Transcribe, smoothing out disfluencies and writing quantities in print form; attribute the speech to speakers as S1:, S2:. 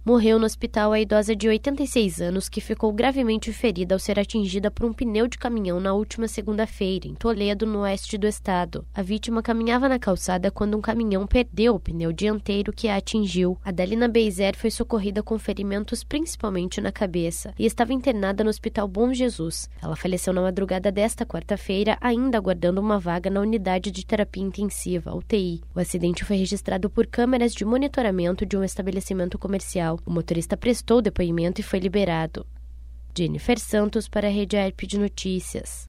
S1: Morreu no hospital a idosa de 86 anos que ficou gravemente ferida ao ser atingida por um pneu de caminhão na última segunda-feira, em Toledo, no oeste do estado. A vítima caminhava na calçada quando um caminhão perdeu o pneu dianteiro que a atingiu. Adelina Beiser foi socorrida com ferimentos principalmente na cabeça e estava internada no Hospital Bom Jesus. Ela faleceu na madrugada desta quarta-feira, ainda aguardando uma vaga na unidade de terapia intensiva, UTI. O acidente foi registrado por câmeras de monitoramento de um estabelecimento comercial. O motorista prestou depoimento e foi liberado. Jennifer Santos para a Rede ARP de Notícias.